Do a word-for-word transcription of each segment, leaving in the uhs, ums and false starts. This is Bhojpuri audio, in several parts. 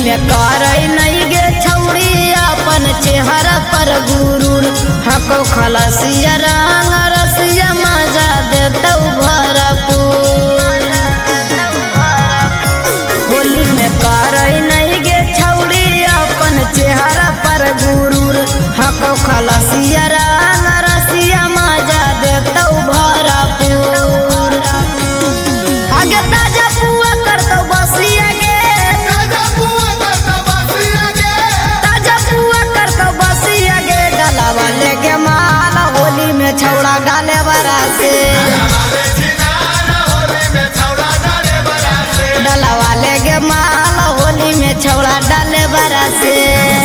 में करई नहीं गे छौड़ी अपन चेहरा पर गुरूर हको खलसिया रंग रसिया मजा देतौ भरपूर। होली में करई नहीं गे छौड़ी अपन चेहरा पर गुरूर हको खलसिया रंग रसिया मजा देतौ भरपूर। आगे ताजा पुआ करतौ बसिया गे ताजा पुआ करतौ बसिया गे डलावा लेके माल होली में छौड़ा डाले बरा से डलावा लेके माल होली में छौड़ा डाले बरा से।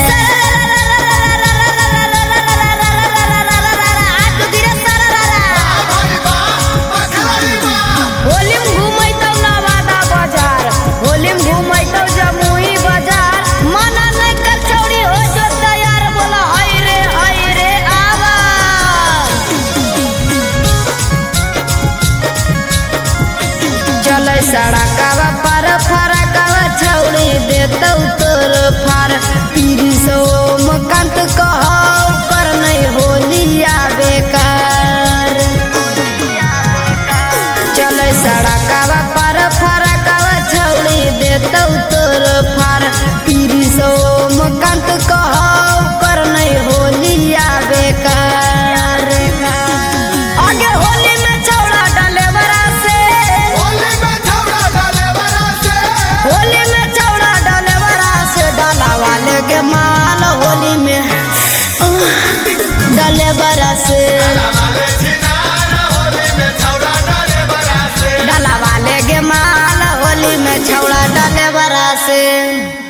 सड़कवा पर फरकवा छौड़ी देतौ तोर फार तीरी सौ मकंत कहौ पर नहीं होलिया बेकार। चल सड़कवा पर फरकवा छौड़ी देतौ तोर फार तीरी सौ मकंत कहौ पर नहीं होलिया बेकार। आगे होली में छौड़ा डाले बरा से होली में छौड़ा डाले बरा से डालावा लेके माल होली में डाले बरा से डालावा लेके माल होली में छौड़ा डाले बरा से।